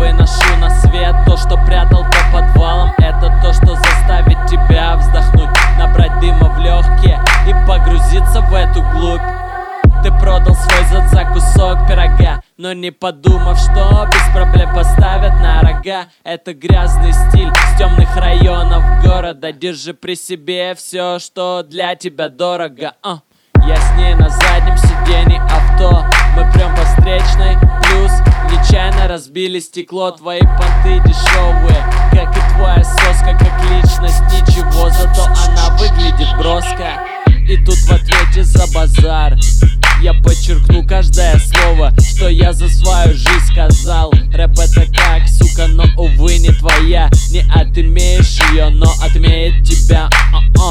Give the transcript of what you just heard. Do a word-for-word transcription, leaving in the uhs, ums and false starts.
выношу на свет то, что прятал по подвалам. Это то, что заставит тебя вздохнуть, набрать дыма в легкие и погрузиться в эту глубь. Ты продал свой зад за кусок пирога, но не подумав, что без проблем поставят на рога. Это грязный стиль с темных районов города. Держи при себе все, что для тебя дорого. uh. Я с ней на заднем сиденье авто, мы прям по встречной. Плюс нечаянно разбили стекло. Твои понты дешевые, как и твоя соска, как личность. Ничего, зато она выглядит броско. И тут в ответе за базар я подчеркну каждое слово, что я за свою жизнь сказал. Рэп это как, сука, но увы не твоя. Не отымеешь ее, но отмеет тебя. uh-uh.